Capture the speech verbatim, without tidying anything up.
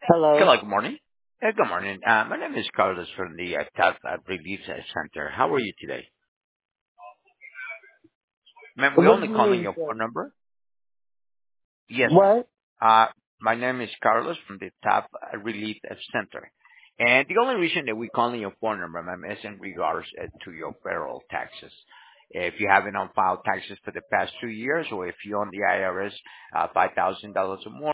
Hello. Hello, good morning. Uh, Good morning. Uh, My name is Carlos from the uh, Tap uh, Relief uh, Center. How are you today? Ma'am, we're What do only you calling need, your sir? phone number? Yes, ma'am. What? Uh, My name is Carlos from the Tap uh, Relief uh, Center. And the only reason that we're calling your phone number, ma'am, is in regards uh, to your federal taxes. If you haven't on file taxes for the past two years, or if you owe the I R S uh, five thousand dollars or more,